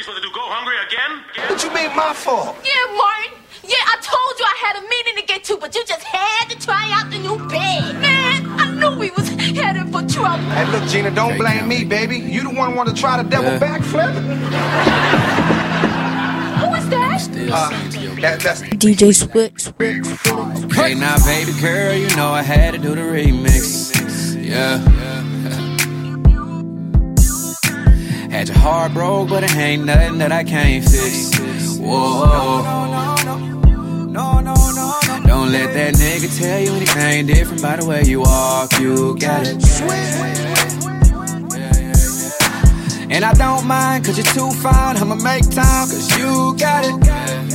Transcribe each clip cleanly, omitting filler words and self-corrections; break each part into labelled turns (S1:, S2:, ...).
S1: supposed to do? Go hungry again?
S2: What you mean my fault?
S3: Yeah, Martin. Yeah, I told you I had a meeting to get to, but you just had to try out the new bed. Man, I knew we was headed for trouble.
S2: Hey, look, Gina, don't blame me, baby. You the one who wanted to try the devil backflip?
S3: Who is that?
S2: That's
S4: DJ Switch.
S5: Hey, now, baby girl, you know I had to do the remix. Yeah. Had your heart broke, but it ain't nothing that I can't fix. Whoa. Don't let that nigga tell you anything different by the way you walk. You got it. And I don't mind, cause you're too fine. I'ma make time, cause you got it.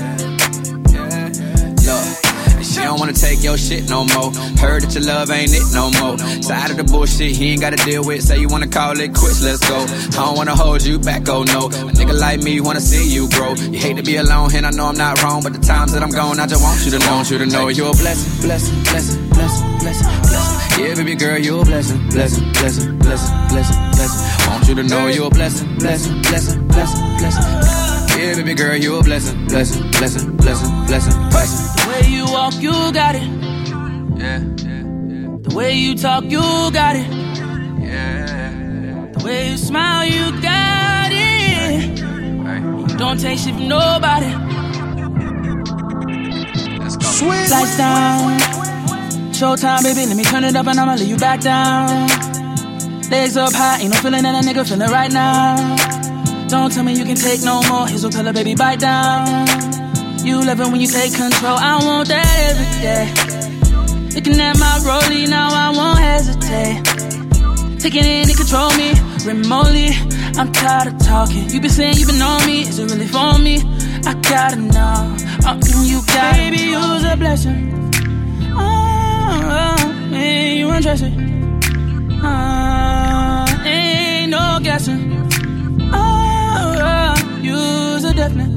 S5: Look, she don't wanna take your shit no more. Heard that your love ain't it no more. Tired of the bullshit he ain't gotta deal with. Say you wanna call it quits, let's go. I don't wanna hold you back, oh no. A nigga like me wanna see you grow. You hate to be alone, and I know I'm not wrong, but the times that I'm gone, I just want you to know. You're a blessing, blessing, blessing, blessing, blessing, blessing. Yeah, baby girl, you're a blessing, blessing, blessing, blessing, blessing, blessing. Want you to know you're a blessing, blessing, blessing, blessing, blessing. Yeah, baby girl, you're a blessing, blessing, blessing, blessing, blessing, blessing.
S6: The way you walk, you got it.
S5: Yeah.
S6: The way you talk, you got it.
S5: Yeah.
S6: The way you smile, you got it. You don't take shit from nobody.
S5: Let's go.
S6: Lights down. Showtime, baby, let me turn it up and I'ma lay you back down. Legs up high, ain't no feeling that a nigga feeling right now. Don't tell me you can take no more. Here's what tell her, baby, bite down. You love it when you take control. I want that every day. Looking at my rollie, now I won't hesitate. Taking it and control me remotely. I'm tired of talking. You been saying you been on me. Is it really for me? I gotta know. You got it. Baby, you's a blessing. Man, you undressing. Ain't no guessing. You's a definite.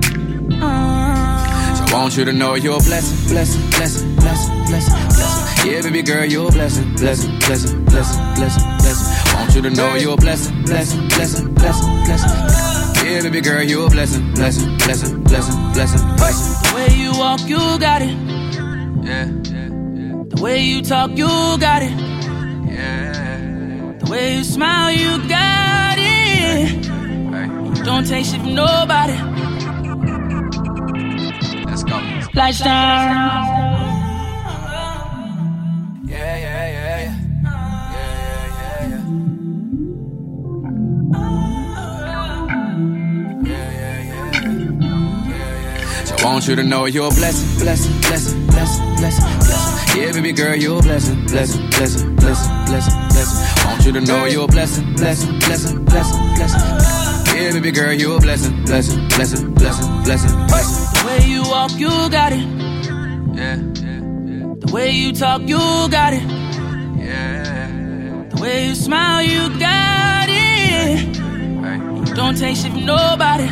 S5: So I want you to know you're a blessing, blessing, blessing, blessing, blessing, blessing. Yeah, baby girl, you're a blessing, blessing, blessing, blessing, blessing, blessing. I want you to know you're a blessing, blessing, blessing, blessing, blessing. Yeah, baby girl, you're a blessing, blessing, blessing, blessing, blessing, blessing.
S6: The way you walk, you got it.
S5: Yeah.
S6: The way you talk, you got it.
S5: Yeah.
S6: The way you smile, you got it. You don't take shit from nobody.
S5: Let's go.
S6: Lights down.
S5: Yeah. So I want you to know you're a blessing, blessing, blessing, blessing, blessing, blessing. Yeah, baby girl, you're a blessing, blessing, blessing, blessing, blessing, blessing. I want you to know you're a blessing, blessing, blessing, blessing, blessing. Yeah, baby girl, you're a blessing, blessing, blessing, blessing, blessing, blessing.
S6: The way you walk, you got it.
S5: Yeah.
S6: The way you talk, you got it.
S5: Yeah.
S6: The way you smile, you got it. You don't take shit from nobody.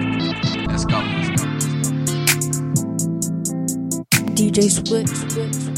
S5: Let's go.
S4: DJ Switch.